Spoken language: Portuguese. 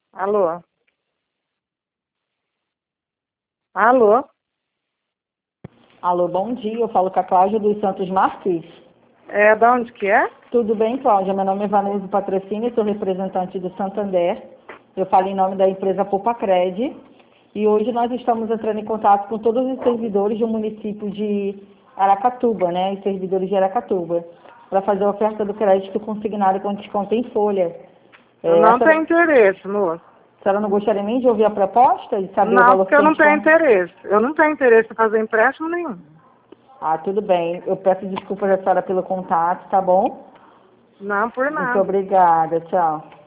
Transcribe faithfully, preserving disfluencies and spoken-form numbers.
Alô? Alô? Alô, bom dia. Eu falo com a Cláudia dos Santos Marques. É, da onde que é? Tudo bem, Cláudia? Meu nome é Vanessa Patrocínio, sou representante do Santander. Eu falo em nome da empresa Poupa-Cred. E hoje nós estamos entrando em contato com todos os servidores do município de Aracatuba, né? Os servidores de Aracatuba, para fazer a oferta do crédito consignado com desconto em folha. Eu É, a não senhora, tenho interesse, moço. a senhora não gostaria nem de ouvir a proposta e saber o Não, valor porque que eu tem não tenho desconto? interesse. Eu não tenho interesse em fazer empréstimo nenhum. Ah, tudo bem. Eu peço desculpas a senhora pelo contato, tá bom? Não, por Muito nada. obrigada. Tchau.